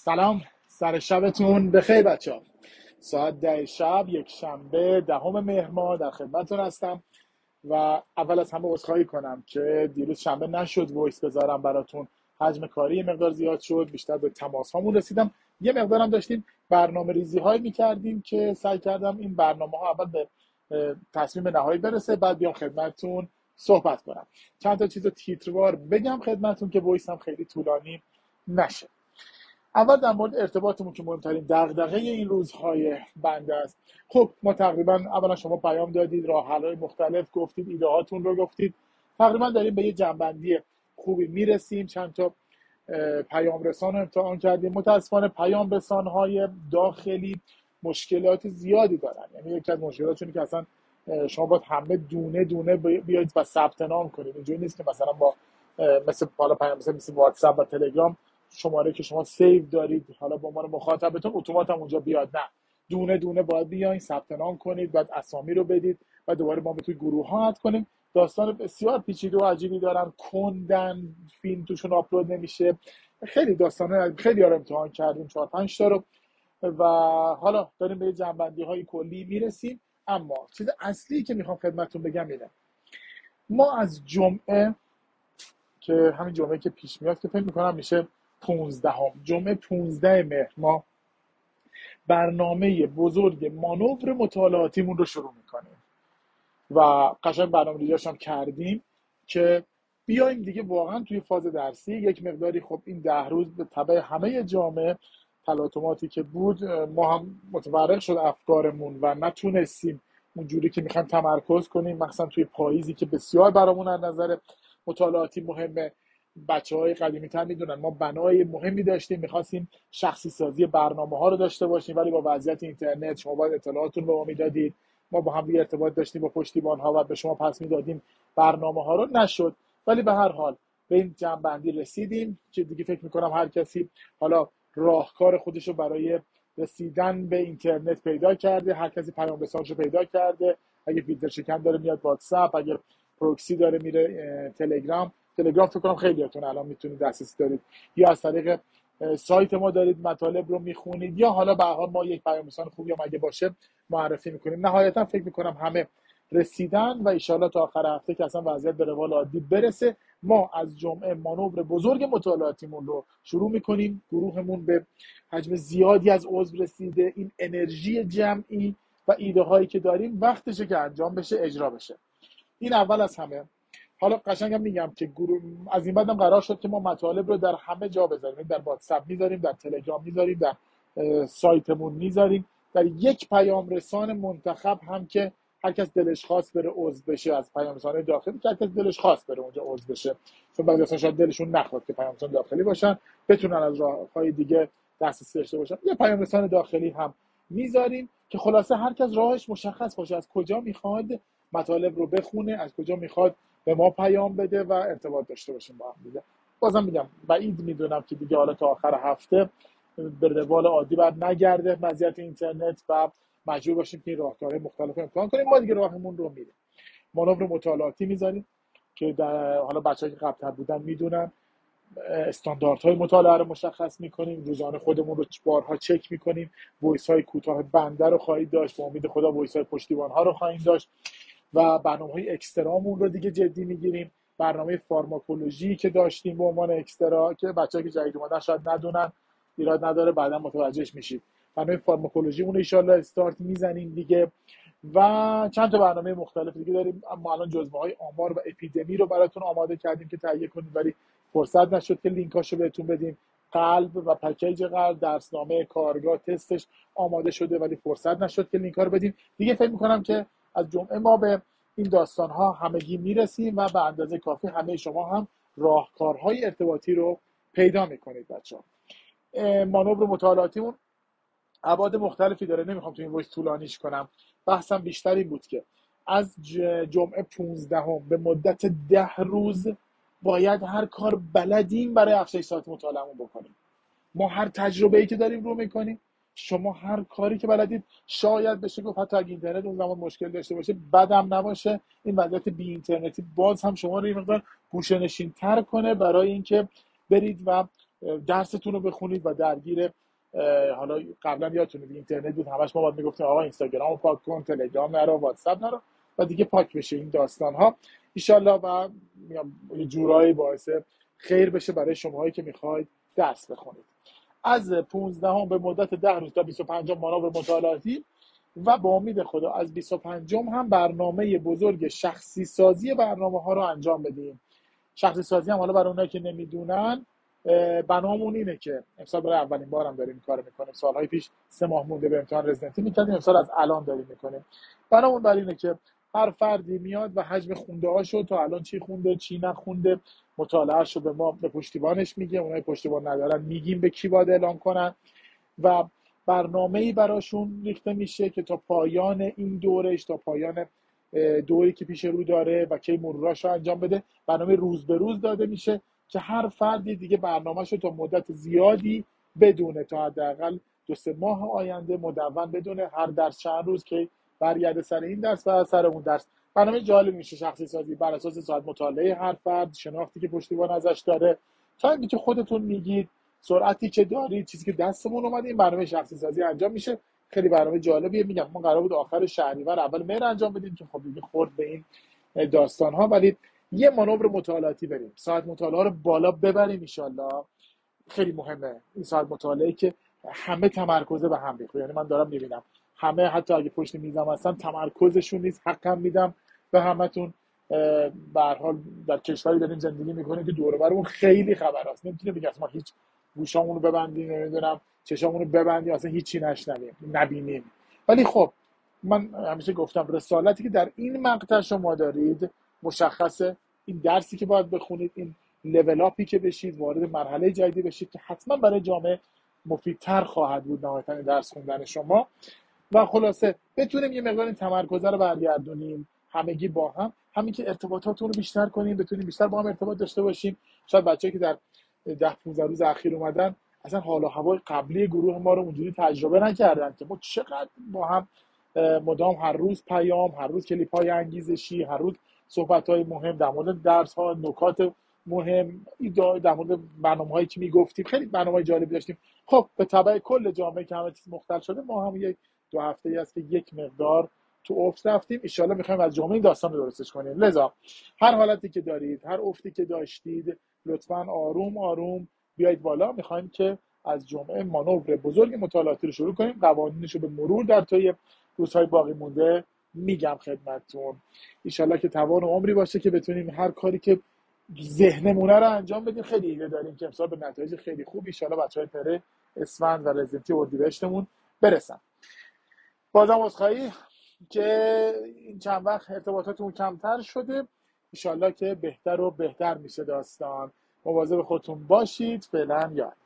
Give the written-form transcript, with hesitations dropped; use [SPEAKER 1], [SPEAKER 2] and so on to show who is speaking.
[SPEAKER 1] سلام، سر شبتون بخیر بچه ها. ساعت 10 شب یک شنبه 10 مهر در خدمتتون هستم و اول از همه عذرخواهی کنم که دیروز شنبه نشد وایس بذارم براتون. حجم کاری یه مقدار زیاد شد، بیشتر به تماس هامون رسیدم. یه مقدارم داشتیم برنامه ریزی هایی میکردیم که سعی کردم این برنامه ها اول به تصمیم نهایی برسه، بعد بیام خدمتتون صحبت کنم. چند تا چیز تیتروار بگم خدمتتون که وایس هم خیلی طولانی نشه. اول در مورد ارتباطمون که مهمترین دغدغه این روزهای بنده است. خب ما تقریبا اولا شما پیام دادید، راه حل‌های مختلف گفتید، ایده هاتون رو گفتید، تقریبا داریم به یه جنبندی خوبی میرسیم. چند تا پیام رسان رو امتحان کردیم. متاسفانه پیام رسان‌های داخلی مشکلات زیادی دارن. یعنی یکی از مشکلاتشونه که اصلا شما باید همه دونه دونه بیاید و ثبت نام کنید. اینجوری نیست که مثلا با مثل بالا پیام مثل واتساپ و تلگرام شماره که شما سیو دارید حالا به عنوان مخاطبتون اتومات هم اونجا بیاد. نه، دونه دونه باید بیاین ثبت نام کنید، بعد اسامی رو بدید و دوباره ما به توی گروه ها اد کنیم. داستان بسیار پیچیده و عجیبی دارن، کندن، فیلم توشون آپلود نمیشه. خیلی داستانه، خیلی رو امتحان کردیم 4 5 تا رو و حالا داریم به جنبندی های کلی میرسیم. اما چیز اصلی که میخوام خدمتتون بگم اینه، ما از جمعه که همین جمعه که پیش میاد که فکر میکنم میشه 15 جمعه 15 مهر ما برنامه بزرگ مانور مطالعاتیمون رو شروع میکنیم و قشنگ برنامه ریزیش هم کردیم که بیایم دیگه واقعا توی فاز درسی یک مقداری. خب این 10 روز به تبع همه جامعه تلاطماتی که بود ما هم متفرق شد افکارمون و نتونستیم اونجوری که میخوایم تمرکز کنیم، مثلا توی پاییزی که بسیار برامون از نظر مطالعاتی مهمه. بچه‌های قدیمی‌تر میدونن ما بنای مهمی داشتیم، می‌خواستیم شخصی سازی برنامه‌ها رو داشته باشیم، ولی با وضعیت اینترنت شما باید اطلاعاتون به ما میدادید، ما با هم ارتباط داشتیم با پشتیبان‌ها و به شما پس میدادیم برنامه‌ها رو. نشد، ولی به هر حال به این جنبندی رسیدیم که دیگه فکر می‌کنم هر کسی حالا راهکار خودش رو برای رسیدن به اینترنت پیدا کرده، هر کسی پیام رسانش رو پیدا کرده. اگه فیلتر شکن داره میاد واتساپ، اگه پروکسی داره میره تلگرام فکر کنم خیلیاتون الان میتونید دسترسی دارید، یا از طریق سایت ما دارید مطالب رو میخونید، یا حالا به هر حال ما یک پیام رسان خوبی هم اگه باشه معرفی میکنیم. نهایتا فکر میکنم همه رسیدن و ان تا آخر هفته که اصلا وضعیت به روال عادی برسه ما از جمعه مانور بزرگ مطالعاتیمون رو شروع میکنیم. گروهمون به حجم زیادی از عضو رسیده. این انرژی جمعی و ایده هایی که داریم وقتشه که انجام بشه، اجرا بشه. این اول از همه. حالا قشنگم میگم که از این بعدم قرار شد که ما مطالب رو در همه جا بذاریم، در واتساپ میذاریم، در تلگرام میذاریم، در سایتمون میذاریم، در یک پیام رسان منتخب هم که هر کس دلش خواست بره عضو بشه از پیام رسانه داخلی، که هر کس دلش خواست بره اونجا عضو بشه، چون بعضی اصلا شاید دلشون نخواد که پیام رسان داخلی باشن، بتونن از راههای دیگه دسترسی داشته باشن. یه پیام رسان داخلی هم میذاریم که خلاصه هر کس راهش مشخص باشه، از کجا میخواد مطالب رو بخونه، از کجا میخواد به ما پیام بده و ارتباط داشته باشیم با هم دیگه. بازم میگم بعید میدونم که دیگه حالا تا آخر هفته به روال عادی بعد نگرده وضعیت اینترنت و مجبور باشیم که این راهکارهای مختلف امتحان کنیم. ما دیگه راهمون رو میریم. مانور مطالعاتی میذاریم که در حالا بچه‌ها که قبل‌تر بودن میدونن استانداردهای مطالعه رو مشخص میکنیم، روزانه خودمون رو بارها چک میکنیم، وایس های کوتاه بنده رو خواهید داشت، با امید خدا وایس های پشتیبان ها رو خواهیم داشت و برنامه‌های اکسترامون رو دیگه جدی میگیریم. برنامه فارماکولوژی که داشتیم به عنوان اکسترا که بچه‌ها که جدید اومدن شاید ندونن، ایراد نداره بعدا متوجهش میشید. برنامه فارماکولوژی اون ان شاءالله استارت میزنیم دیگه و چند تا برنامه مختلف دیگه داریم. اما الان جزوه‌های آمار و اپیدمی رو براتون آماده کردیم که تهیه کنید، ولی فرصت نشد که لینکاشو بهتون بدیم. قلب و پکیج قلب، درسنامه کارگاه، تستش آماده شده ولی فرصت نشد که لینک‌ها رو بدیم. دیگه فکر می‌کنم که از جمعه ما به این داستان‌ها همگی میرسیم و به اندازه کافی همه شما هم راهکارهای ارتباطی رو پیدا می‌کنید بچه‌ها. مانور مطالعاتیمون ابعاد مختلفی داره، نمیخوام تو این وایس طولانیش کنم. بحثم بیشتر این بود که از جمعه 15 به مدت 10 روز باید هر کار بلدیم برای افزایش ساعت مطالعه‌مون بکنیم. ما هر تجربه‌ای که داریم رو میکنیم، شما هر کاری که بلدید. شاید بشه گفت حتی اگه اینترنت اون زمان مشکل داشته باشه، بدم نباشه این وضعیت بی اینترنتی باز هم شما رو یه مقدار گوشه‌نشین‌تر کنه برای اینکه برید و درستون رو بخونید و درگیر حالا قبلا یادتونه اینترنت بود همش ما باید میگفتیم آقا اینستاگرام رو پاک کن، تلگرام نرو، واتساپ نرو و دیگه پاک بشه این داستان ها ان و یه جورایی باعث خیر بشه برای شماهایی که میخواید درس بخونید. از 15 به مدت 10 روز تا 25 مانور مطالعاتی و با امید خدا از 25 هم برنامه بزرگ شخصی سازی برنامه ها رو انجام بدیم. شخصی سازی هم حالا برای اونایی که نمیدونن برنامه‌مون اینه که امسال برای اولین بارم داریم این کارو میکنیم. سالهای پیش 3 ماه مونده به امتحان رزیدنتی میکردیم، امسال از الان داریم میکنیم. برنامه‌مون برای اینه که هر فردی میاد و حجم خونده هاشو تا الان چی خونده چی نخونده مطالعه‌شو به ما به پشتیبانش میگه، اونایی پشتیبان ندارن میگیم به کی باید اعلام کنن و برنامه‌ای براشون ریخته میشه که تا پایان این دورش، تا پایان دوری که پیش رو داره و کی مروراشو انجام بده، برنامه روز به روز داده میشه که هر فردی دیگه برنامه‌شو تا مدت زیادی بدونه، تا حداقل 2-3 ماه آینده مدون بدونه هر درس چند روز که برگرده سر این درس و سر اون درس. برنامه جالب میشه شخصی سازی بر اساس ساعت مطالعه هر فرد، شناختی که پشتیبان ازش داره، تا اینکه که خودتون میگید سرعتی که دارید، چیزی که دستمون اومده، این برنامه شخصی سازی انجام میشه. خیلی برنامه جالبیه. میگم ما قرار بود آخر شهریور اول مهر انجام بدیم که خب دیگه خورد به این داستان ها، ولی یه مانور مطالعاتی بریم، ساعت مطالعه رو بالا ببریم ان. خیلی مهمه این ساعت مطالعه که همه تمرکز به هم ریخته. یعنی من دارم میبینم همه حتی اگه پشت میزم هستن تمرکزشون نیست. حقم میدم به همتون. به هر حال در کشوری داریم زندگی میکنیم که دور و برمون خیلی خبر هست. نمیتونیم بگیم ما هیچ گوشامون رو ببندیم، نمیدونم چشامون رو ببندیم، اصلا هیچی نشنویم نبینیم. ولی خب من همیشه گفتم رسالتی که در این مقطع شما دارید مشخصه. این درسی که باید بخونید، این لول اپی که بشید، وارد مرحله جدیدی بشید که حتما برای جامعه مفیدتر خواهد بود نهایتاً درس خوندن شما. و خلاصه بتونیم یه مقدار این تمرکز رو برگردونیم همگی با هم، همین که ارتباطاتون رو بیشتر کنیم، بتونیم بیشتر با هم ارتباط داشته باشیم. شاید بچه‌ای که در 10-15 روز اخیر اومدن اصلا حال و هوای قبلی گروه ما رو اونجوری تجربه نکردن که ما چقدر با هم مدام هر روز پیام، هر روز کلیپ‌های انگیزشی، هر روز صحبت‌های مهم در مورد درس‌ها، نکات مهم، در مورد برنامه‌هایی که میگفتیم. خیلی برنامه‌های جالبی داشتیم. خب به تبع کل جامعه که همه چیز مختل شده، ما هم یک 2 هفته‌ای است که یک مقدار تو افت رفتیم. ان شاءالله می‌خوایم از جامعه این داستان رو درستش کنیم. لذا هر حالتی که دارید، هر افتی که داشتید، لطفاً آروم آروم بیایید بالا. می‌خوایم که از جمعه مانور بزرگ مطالعاتی رو شروع کنیم. قوانینش رو به مرور در طی روزهای باقی مونده میگم خدمتتون. ان که توان و عمری باشه که بتونیم هر کاری که ذهنمونه رو انجام بدیم. خیلی ایده داریم که امسال به نتایج خیلی خوب ان بچه‌های پره اسفند و رزیدنتی اردیبهشتمون برسن. بازم عذرخواهی که این چند وقت ارتباطاتمون کمتر شده. ان که بهتر و بهتر میشه داستان. مواظب خودتون باشید. فعلا یاد